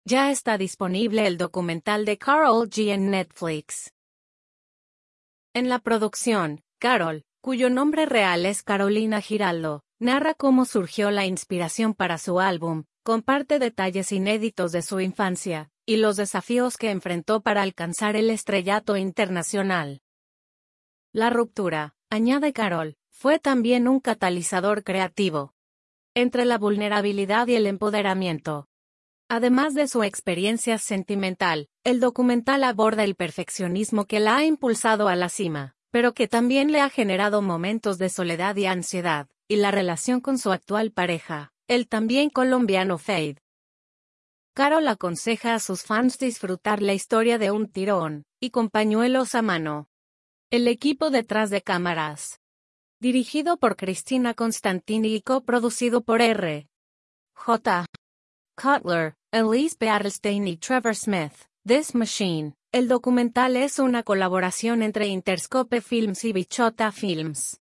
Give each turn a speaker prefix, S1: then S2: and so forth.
S1: Ya está disponible el documental de Karol G en Netflix. En la producción, Karol, cuyo nombre real es Carolina Giraldo, narra cómo surgió la inspiración para su álbum, comparte detalles inéditos de su infancia, y los desafíos que enfrentó para alcanzar el estrellato internacional. La ruptura, añade Karol, fue también un catalizador creativo. Entre la vulnerabilidad y el empoderamiento. Además de su experiencia sentimental, el documental aborda el perfeccionismo que la ha impulsado a la cima, pero que también le ha generado momentos de soledad y ansiedad, y la relación con su actual pareja, el también colombiano Feid. Karol aconseja a sus fans disfrutar la historia de un tirón, y con pañuelos a mano. El equipo detrás de cámaras. Dirigido por Cristina Constantini y coproducido por R. J. Cutler, Elise Battlestein y Trevor Smith. This Machine. El documental es una colaboración entre Interscope Films y Bichota Films.